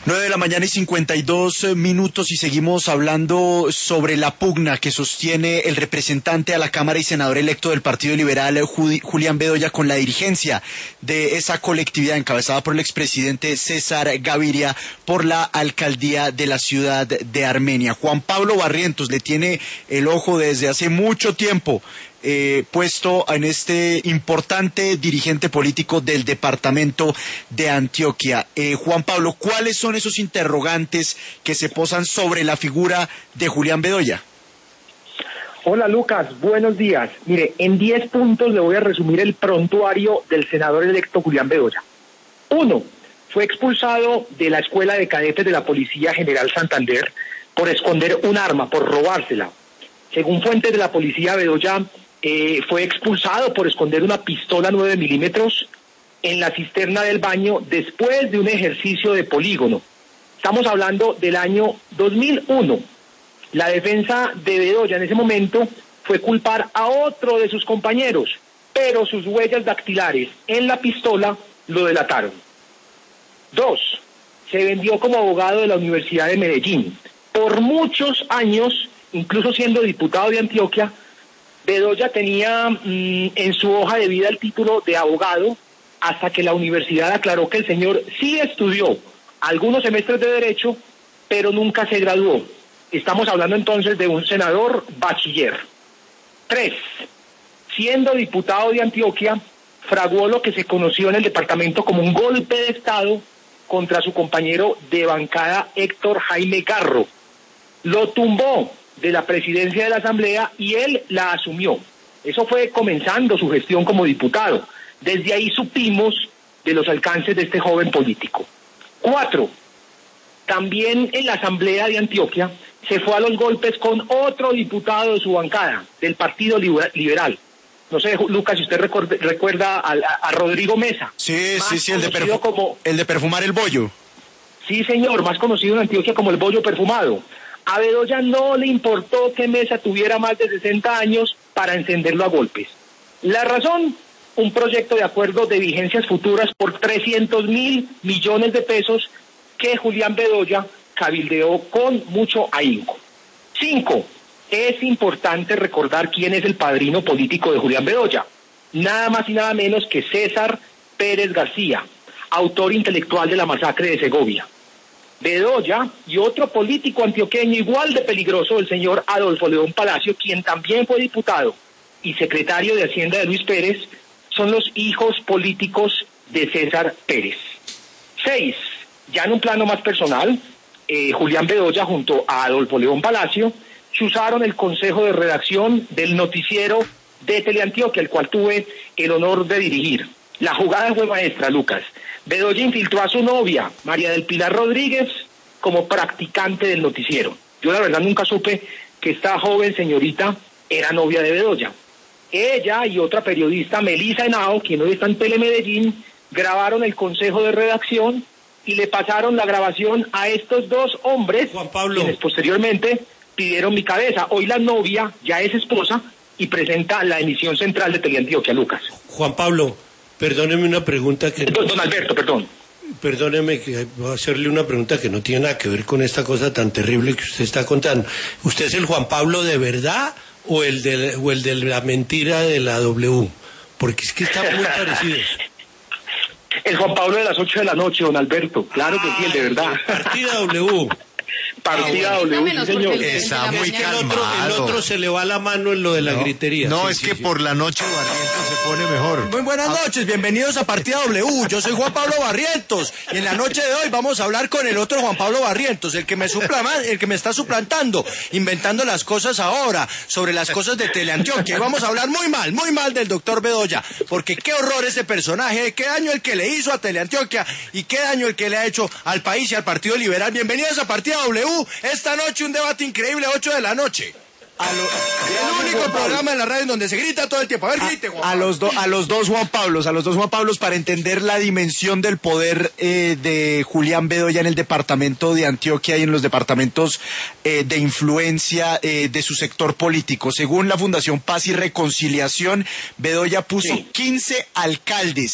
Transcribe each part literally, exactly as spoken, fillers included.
Nueve de la mañana y cincuenta y dos minutos y seguimos hablando sobre la pugna que sostiene el representante a la Cámara y senador electo del Partido Liberal, Julián Bedoya, con la dirigencia de esa colectividad encabezada por el expresidente César Gaviria por la alcaldía de la ciudad de Armenia. Juan Pablo Barrientos le tiene el ojo desde hace mucho tiempo Eh, puesto en este importante dirigente político del departamento de Antioquia. Eh, Juan Pablo, ¿cuáles son esos interrogantes que se posan sobre la figura de Julián Bedoya? Hola Lucas, buenos días. Mire, en diez puntos le voy a resumir el prontuario del senador electo Julián Bedoya. Uno, fue expulsado de la Escuela de Cadetes de la Policía General Santander por esconder un arma, por robársela. Según fuentes de la policía, Bedoya Eh, fue expulsado por esconder una pistola nueve milímetros en la cisterna del baño después de un ejercicio de polígono. Estamos hablando del año dos mil uno. La defensa de Bedoya en ese momento fue culpar a otro de sus compañeros, pero sus huellas dactilares en la pistola lo delataron. Dos, se vendió como abogado de la Universidad de Medellín. Por muchos años, incluso siendo diputado de Antioquia, Bedoya tenía mmm, en su hoja de vida el título de abogado hasta que la universidad aclaró que el señor sí estudió algunos semestres de Derecho, pero nunca se graduó. Estamos hablando entonces de un senador bachiller. Tres, siendo diputado de Antioquia, fraguó lo que se conoció en el departamento como un golpe de Estado contra su compañero de bancada Héctor Jaime Garro. Lo tumbó de la presidencia de la Asamblea y él la asumió. Eso fue comenzando su gestión como diputado. Desde ahí supimos de los alcances de este joven político. Cuatro, también en la Asamblea de Antioquia se fue a los golpes con otro diputado de su bancada, del Partido Liberal. No sé, Lucas, si usted recuerda, recuerda a, a Rodrigo Mesa. Sí, sí, sí, el de, perfu- como, el de perfumar el bollo. Sí, señor, más conocido en Antioquia como el bollo perfumado. A Bedoya no le importó que Mesa tuviera más de sesenta años para encenderlo a golpes. La razón, un proyecto de acuerdo de vigencias futuras por trescientos mil millones de pesos que Julián Bedoya cabildeó con mucho ahínco. Cinco, es importante recordar quién es el padrino político de Julián Bedoya. Nada más y nada menos que César Pérez García, autor intelectual de la masacre de Segovia. Bedoya y otro político antioqueño igual de peligroso, el señor Adolfo León Palacio, quien también fue diputado y secretario de Hacienda de Luis Pérez, son los hijos políticos de César Pérez. Seis, ya en un plano más personal, eh, Julián Bedoya junto a Adolfo León Palacio usaron el consejo de redacción del noticiero de Teleantioquia, el cual tuve el honor de dirigir. La jugada fue maestra, Lucas. Bedoya infiltró a su novia, María del Pilar Rodríguez, como practicante del noticiero. Yo la verdad nunca supe que esta joven señorita era novia de Bedoya. Ella y otra periodista, Melisa Henao, quien hoy está en Telemedellín, grabaron el consejo de redacción y le pasaron la grabación a estos dos hombres, Juan Pablo, quienes posteriormente pidieron mi cabeza. Hoy la novia ya es esposa y presenta la emisión central de Teleantioquia, Lucas. Juan Pablo, perdóneme una pregunta que... Don, don Alberto, perdón. Perdóneme que voy a hacerle una pregunta que no tiene nada que ver con esta cosa tan terrible que usted está contando. ¿Usted es el Juan Pablo de verdad o el de, o el de la mentira de la W? Porque es que están muy parecidos. El Juan Pablo de las ocho de la noche, don Alberto. Claro que sí, el de verdad. Partida W. Partida ah, bueno. W, sí, señor. Está muy calmado. El otro, el otro se le va la mano en lo de la no, gritería. No, sí, es sí, que sí. por la noche Barrientos se pone mejor. Muy buenas noches, bienvenidos a Partida W. Yo soy Juan Pablo Barrientos y en la noche de hoy vamos a hablar con el otro Juan Pablo Barrientos, el que me supla, el que me está suplantando, inventando las cosas ahora sobre las cosas de Teleantioquia. Y vamos a hablar muy mal, muy mal del doctor Bedoya, porque qué horror ese personaje, qué daño el que le hizo a Teleantioquia y qué daño el que le ha hecho al país y al Partido Liberal. Bienvenidos a Partida W. Esta noche un debate increíble, ocho de la noche. A lo, el único programa en la radio en donde se grita todo el tiempo. A ver, grite, Juan A, a los do, a los dos Juan Pablos, a los dos Juan Pablos para entender la dimensión del poder eh, de Julián Bedoya en el departamento de Antioquia y en los departamentos eh, de influencia eh, de su sector político. Según la Fundación Paz y Reconciliación, Bedoya puso sí. quince alcaldes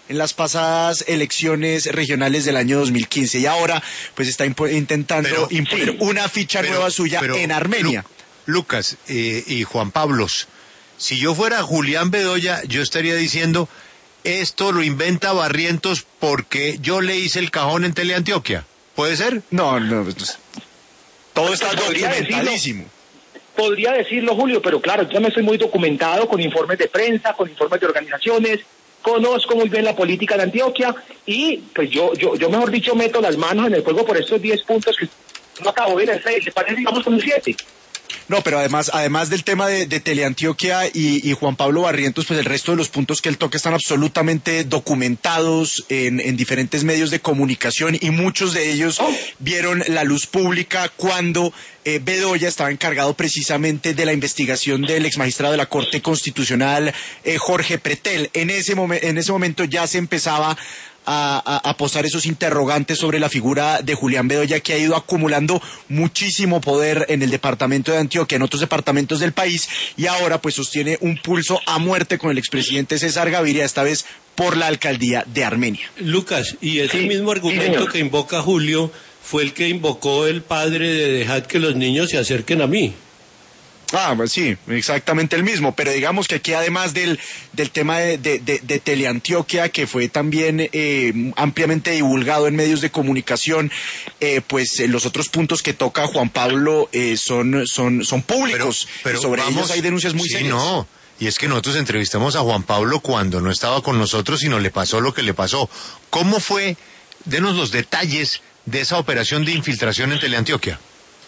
en las pasadas elecciones regionales del año dos mil quince y ahora pues está impo- intentando Pero, imponer sí, una ficha pero, nueva suya pero, en Armenia. Lu- Lucas eh, y Juan Pablos, si yo fuera Julián Bedoya, yo estaría diciendo, esto lo inventa Barrientos porque yo le hice el cajón en Teleantioquia. ¿Puede ser? No, no, pues, todo está Podría documentadísimo. Podría decirlo, Julio, pero claro, yo me estoy muy documentado con informes de prensa, con informes de organizaciones, conozco muy bien la política de Antioquia y pues yo, yo, yo mejor dicho, meto las manos en el juego por estos diez puntos que no acabo de ver, ¿le parece que vamos con un siete? No, pero además, además del tema de, de Teleantioquia y, y Juan Pablo Barrientos, pues el resto de los puntos que él toca están absolutamente documentados en, en diferentes medios de comunicación y muchos de ellos Oh. vieron la luz pública cuando eh, Bedoya estaba encargado precisamente de la investigación del exmagistrado de la Corte Constitucional, eh, Jorge Pretel. En ese, momen- en ese momento ya se empezaba A, a, a posar esos interrogantes sobre la figura de Julián Bedoya, que ha ido acumulando muchísimo poder en el departamento de Antioquia, en otros departamentos del país, y ahora pues sostiene un pulso a muerte con el expresidente César Gaviria, esta vez por la alcaldía de Armenia. Lucas, y ese Sí, mismo sí, argumento señor. que invoca Julio fue el que invocó el padre de dejad que los niños se acerquen a mí. Ah, pues sí, exactamente el mismo, pero digamos que aquí además del, del tema de, de, de, de Teleantioquia, que fue también eh, ampliamente divulgado en medios de comunicación, eh, pues eh, los otros puntos que toca Juan Pablo eh, son, son, son públicos, y sobre vamos- ellos hay denuncias muy sí, serias. no. Y es que nosotros entrevistamos a Juan Pablo cuando no estaba con nosotros y no le pasó lo que le pasó. ¿Cómo fue? Denos los detalles de esa operación de infiltración en Teleantioquia.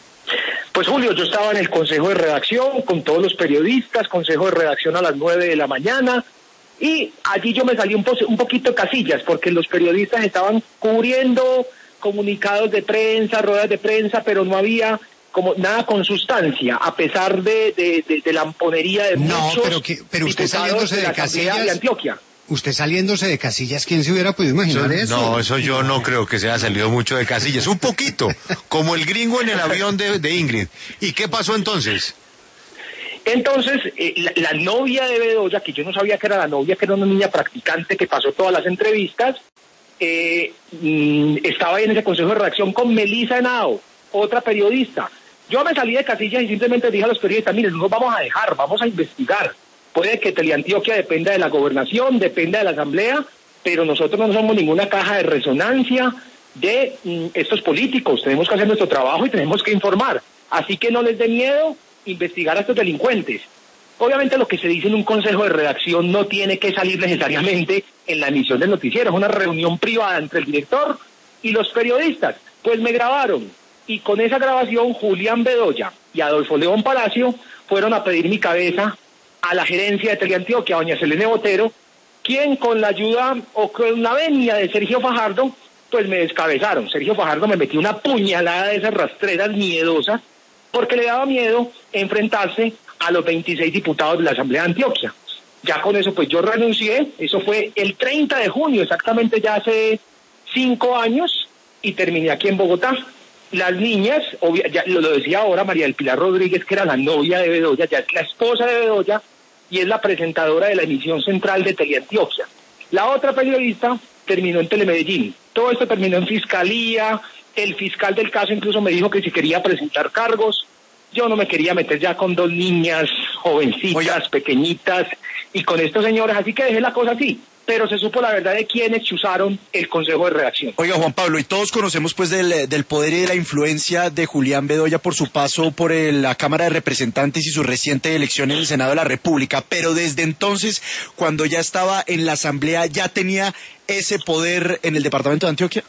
Pues Julio, yo estaba en el consejo de redacción con todos los periodistas, consejo de redacción a las nueve de la mañana, y allí yo me salí un, po un poquito casillas, porque los periodistas estaban cubriendo comunicados de prensa, ruedas de prensa, pero no había como nada con sustancia, a pesar de, de, de, de la amponería de No, muchos pero que- pero usted diputados saliéndose de de la Asamblea casillas- de Antioquia. Usted saliéndose de Casillas, ¿quién se hubiera podido imaginar eso? No, eso yo no creo que se haya salido mucho de Casillas. Un poquito, como el gringo en el avión de, de Ingrid. ¿Y qué pasó entonces? Entonces, eh, la, la novia de Bedoya, que yo no sabía que era la novia, que era una niña practicante que pasó todas las entrevistas, eh, mm, estaba ahí en ese consejo de redacción con Melissa Henao, otra periodista. Yo me salí de Casillas y simplemente dije a los periodistas, miren, no nos vamos a dejar, vamos a investigar. Puede que Teleantioquia dependa de la gobernación, dependa de la asamblea, pero nosotros no somos ninguna caja de resonancia de mm, estos políticos. Tenemos que hacer nuestro trabajo y tenemos que informar. Así que no les dé miedo investigar a estos delincuentes. Obviamente lo que se dice en un consejo de redacción no tiene que salir necesariamente en la emisión del noticiero, es una reunión privada entre el director y los periodistas. Pues me grabaron y con esa grabación Julián Bedoya y Adolfo León Palacio fueron a pedir mi cabeza a la gerencia de Teleantioquia, doña Selene Botero, quien con la ayuda o con la venia de Sergio Fajardo, pues me descabezaron. Sergio Fajardo me metió una puñalada de esas rastreras miedosas porque le daba miedo enfrentarse a los veintiséis diputados de la Asamblea de Antioquia. Ya con eso pues yo renuncié, eso fue el treinta de junio, exactamente ya hace cinco años, y terminé aquí en Bogotá. Las niñas, obvia, ya lo, lo decía ahora María del Pilar Rodríguez, que era la novia de Bedoya, ya es la esposa de Bedoya y es la presentadora de la emisión central de Teleantioquia. La otra periodista terminó en Telemedellín. Todo esto terminó en fiscalía, el fiscal del caso incluso me dijo que si quería presentar cargos. Yo no me quería meter ya con dos niñas jovencitas, Oiga. pequeñitas, y con estos señores, así que dejé la cosa así. Pero se supo la verdad de quienes chuzaron el consejo de redacción. Oiga, Juan Pablo, y todos conocemos pues del, del poder y de la influencia de Julián Bedoya por su paso por el- la Cámara de Representantes y su reciente elección en el Senado de la República, pero desde entonces, cuando ya estaba en la Asamblea, ¿ya tenía ese poder en el departamento de Antioquia?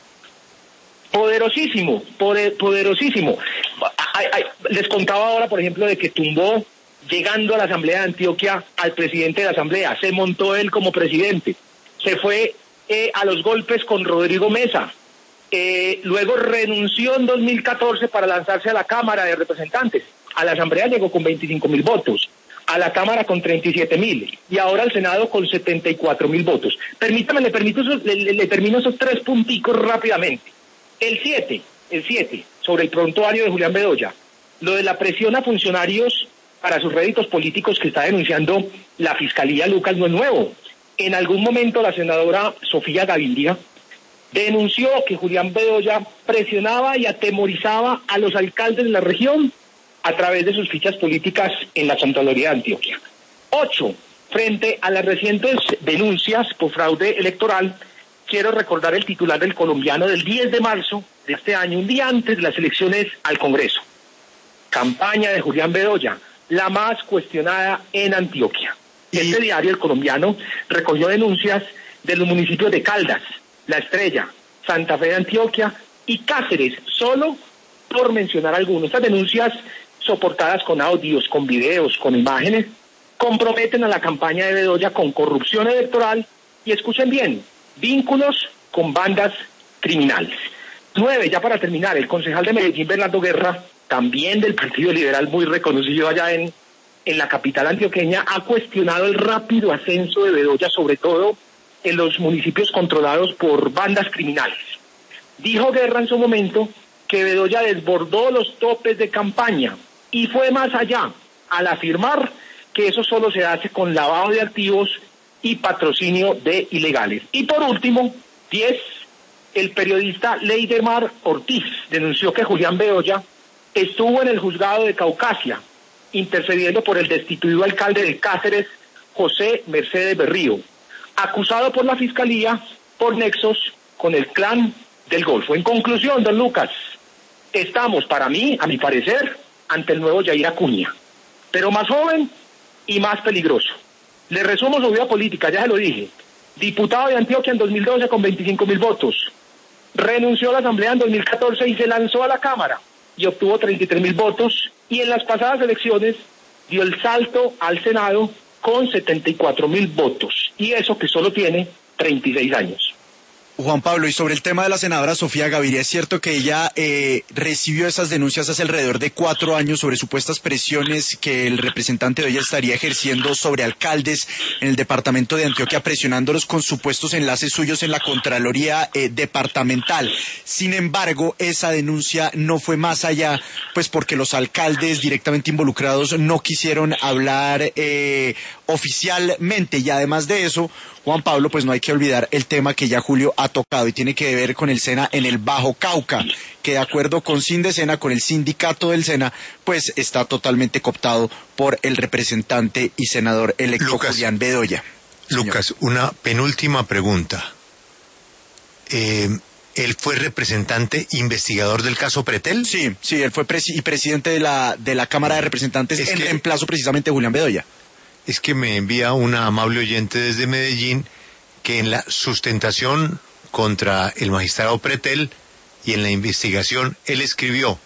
Poderosísimo, poder, poderosísimo. Ay, ay, les contaba ahora, por ejemplo, de que tumbó, llegando a la Asamblea de Antioquia, al presidente de la Asamblea. Se montó él como presidente. Se fue eh, a los golpes con Rodrigo Mesa. Eh, luego renunció en dos mil catorce para lanzarse a la Cámara de Representantes. A la Asamblea llegó con veinticinco mil votos. A la Cámara con treinta y siete mil. Y ahora al Senado con setenta y cuatro mil votos. Permítame, le, permito esos- le, le- le termino esos tres punticos rápidamente. El siete, el siete, sobre el prontuario de Julián Bedoya. Lo de la presión a funcionarios para sus réditos políticos que está denunciando la Fiscalía, Lucas, no es nuevo. En algún momento la senadora Sofía Gaviria denunció que Julián Bedoya presionaba y atemorizaba a los alcaldes de la región a través de sus fichas políticas en la Contraloría de Antioquia. Ocho, frente a las recientes denuncias por fraude electoral, quiero recordar el titular del Colombiano del diez de marzo de este año, un día antes de las elecciones al Congreso. Campaña de Julián Bedoya, la más cuestionada en Antioquia. Y este diario, El Colombiano, recogió denuncias de los municipios de Caldas, La Estrella, Santa Fe de Antioquia y Cáceres, solo por mencionar algunos. Estas denuncias, soportadas con audios, con videos, con imágenes, comprometen a la campaña de Bedoya con corrupción electoral y, escuchen bien, vínculos con bandas criminales. Nueve, ya para terminar, el concejal de Medellín, Bernardo Guerra, también del Partido Liberal, muy reconocido allá en, en la capital antioqueña, ha cuestionado el rápido ascenso de Bedoya, sobre todo en los municipios controlados por bandas criminales. Dijo Guerra en su momento que Bedoya desbordó los topes de campaña y fue más allá al afirmar que eso solo se hace con lavado de activos y patrocinio de ilegales. Y por último, diez, el periodista Leidemar Ortiz denunció que Julián Bedoya estuvo en el juzgado de Caucasia intercediendo por el destituido alcalde de Cáceres, José Mercedes Berrío, acusado por la Fiscalía por nexos con el clan del Golfo. En conclusión, don Lucas, estamos, para mí, a mi parecer, ante el nuevo Yair Acuña, pero más joven y más peligroso. Le resumo su vida política, ya se lo dije. Diputado de Antioquia en dos mil doce con veinticinco mil votos. Renunció a la Asamblea en dos mil catorce y se lanzó a la Cámara y obtuvo treinta y tres mil votos. Y en las pasadas elecciones dio el salto al Senado con setenta y cuatro mil votos. Y eso que solo tiene treinta y seis años. Juan Pablo, y sobre el tema de la senadora Sofía Gaviria, ¿es cierto que ella eh, recibió esas denuncias hace alrededor de cuatro años sobre supuestas presiones que el representante de ella estaría ejerciendo sobre alcaldes en el departamento de Antioquia, presionándolos con supuestos enlaces suyos en la Contraloría eh, departamental? Sin embargo, esa denuncia no fue más allá, pues porque los alcaldes directamente involucrados no quisieron hablar eh, oficialmente, y además de eso, Juan Pablo, pues no hay que olvidar el tema que ya Julio ha tocado y tiene que ver con el SENA en el Bajo Cauca, que de acuerdo con Sindesena, con el sindicato del SENA, pues está totalmente cooptado por el representante y senador electo Lucas, Julián Bedoya. Señor. Lucas, una penúltima pregunta. Eh, ¿Él fue representante investigador del caso Pretel? Sí, sí, él fue presi- y presidente de la, de la Cámara de Representantes es en que... reemplazo precisamente de Julián Bedoya. Es que me envía una amable oyente desde Medellín que en la sustentación contra el magistrado Pretel y en la investigación él escribió,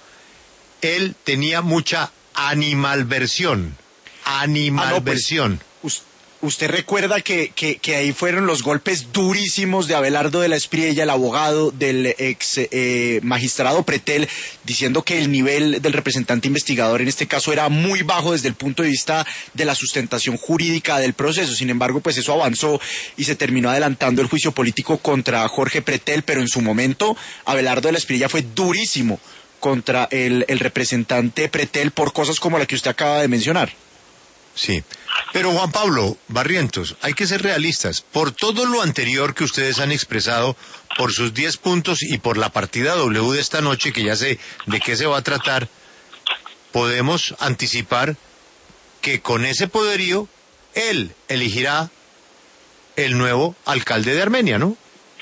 él tenía mucha animalversión, animalversión. Ah, no, pues, usted recuerda que, que, que ahí fueron los golpes durísimos de Abelardo de la Espriella, el abogado del ex eh, magistrado Pretel, diciendo que el nivel del representante investigador en este caso era muy bajo desde el punto de vista de la sustentación jurídica del proceso. Sin embargo, pues eso avanzó y se terminó adelantando el juicio político contra Jorge Pretel, pero en su momento Abelardo de la Espriella fue durísimo contra el, el representante Pretel por cosas como la que usted acaba de mencionar. Sí, pero Juan Pablo Barrientos, hay que ser realistas. Por todo lo anterior que ustedes han expresado, por sus diez puntos y por la partida W de esta noche, que ya sé de qué se va a tratar, podemos anticipar que con ese poderío, él elegirá el nuevo alcalde de Armenia, ¿no?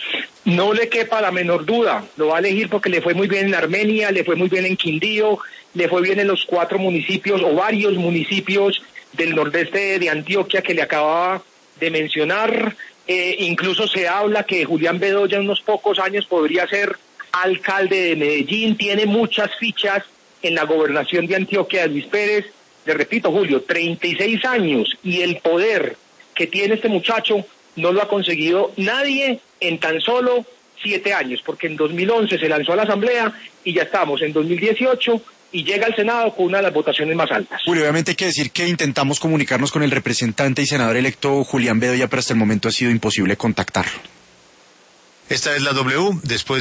No le quepa la menor duda, lo va a elegir porque le fue muy bien en Armenia, le fue muy bien en Quindío, le fue bien en los cuatro municipios o varios municipios del nordeste de Antioquia que le acababa de mencionar. Eh, incluso se habla que Julián Bedoya en unos pocos años podría ser alcalde de Medellín, tiene muchas fichas en la gobernación de Antioquia de Luis Pérez. Le repito, Julio, treinta y seis años, y el poder que tiene este muchacho no lo ha conseguido nadie en tan solo siete años, porque en dos mil once se lanzó a la Asamblea y ya estamos en dos mil dieciocho y llega al Senado con una de las votaciones más altas. Julio, obviamente hay que decir que intentamos comunicarnos con el representante y senador electo Julián Bedoya, pero hasta el momento ha sido imposible contactarlo. Esta es la W, después